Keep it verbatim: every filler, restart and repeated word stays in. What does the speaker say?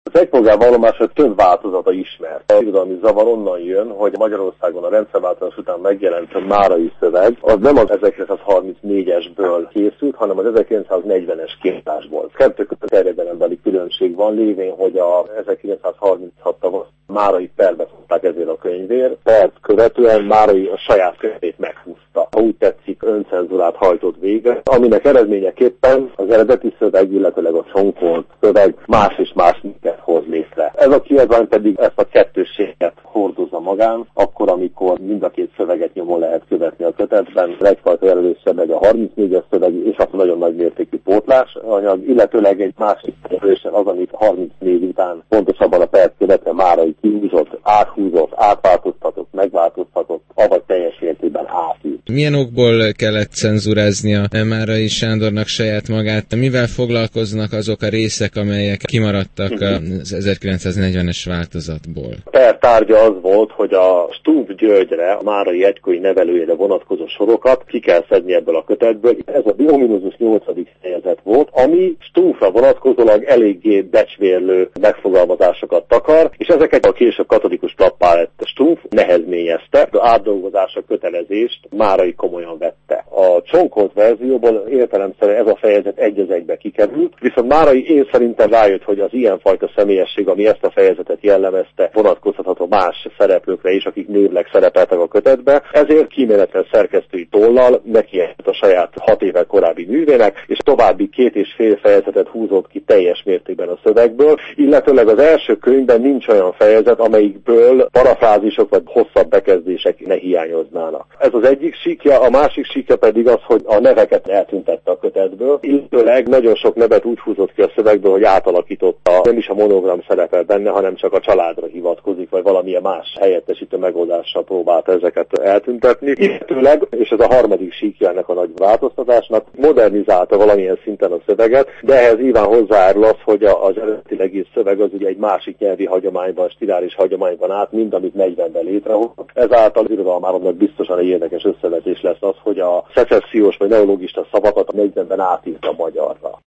Az egypolgárvallomásnak több változata ismert. Az irodalmi zavar onnan jön, hogy Magyarországon a rendszerváltás után megjelent márai szöveg, az nem az ezerkilencszázharmincnégyesből készült, hanem az ezerkilencszáznegyvenes kiadásból. Kettő között terjedelembeli különbség van, lévén, hogy a ezerkilencszázharminchat tavasz márai perbe fogták ezért a könyvért. Pert követően Márai a saját könyvét meghúzta. Ha úgy tetszik, öncenzurát hajtott végre, aminek eredményeképpen az eredeti szöveg, illetőleg a csonkolt szöveg más és más minket hoz létre. Ez a kiadvány pedig ezt a kettősséget hordozza magán, akkor, amikor mind a két szöveget nyomon lehet követni a kötetben. Egyfajta jelölős szöveg a harmincnégyes szöveg, és akkor nagyon nagy mértékű pótlás anyag, illetőleg egy másik jelölésen az, amit harmincnégy után pontosabban a perc követve Márai kihúzott, áthúzott, átváltoztatott, megváltoztatott, avagy teljes mértékben átült. Milyen okból kellett cenzuráznia Márai Sándornak saját magát? Mivel foglalkoznak azok a részek, amelyek kimaradtak az ezerkilencszáznegyvenes változatból? Per tárgya az volt, hogy a Stumpf Györgyre, a márai egykori nevelőjére vonatkozó sorokat ki kell szedni ebből a kötetből. Ez a ominózus nyolcadik fejezet volt, ami Stumpfra vonatkozólag eléggé becsvérlő megfogalmazásokat takar, és ezeket a később katolikus lappá lett Stumpf nehezményezte, de átdolgozása kötelezést Márai komolyan vette. A csonkolt verzióból értelemszerűen ez a fejezet egy az egybe kikerült, viszont Márai én szerintem rájött, hogy az ilyenfajta személyesség, ami ezt a fejezetet jellemezte, vonatkozható más szereplőkre is, akik névleg szerepeltek a kötetbe, ezért kíméletlen szerkesztői tollal nekiesett a saját hat évvel korábbi művének, és további két és fél fejezetet húzott ki teljes mértékben a szövegből, illetőleg az első könyvben nincs olyan fejezet, amelyikből parafrázisok vagy hosszabb bekezdések ne hiányoznának. Ez az egyik síkja, a másik síkja pedig az, hogy a neveket eltüntette a kötetből, illetőleg nagyon sok nevet úgy húzott ki a szövegből, hogy átalakította, nem is a monogram szerepel benne, hanem csak a családra hivatkozik, vagy valamilyen más helyettesítő megoldással próbálta ezeket eltüntetni. Illetőleg, és ez a harmadik síkja ennek a nagy változtatásnak, modernizálta valamilyen szinten a szöveget, de ehhez nyilván hozzájárul az, hogy az eredetileg írt szöveg az ugye egy másik nyelvi hagyományban, stiláris hagyományban át, mint amit negyvenben létrehozott. Ezáltal az irodalmáromnak biztosan egy érdekes összevetés lesz az, hogy a szecessziós vagy neológista szavakat a negyvenben átírta magyarra.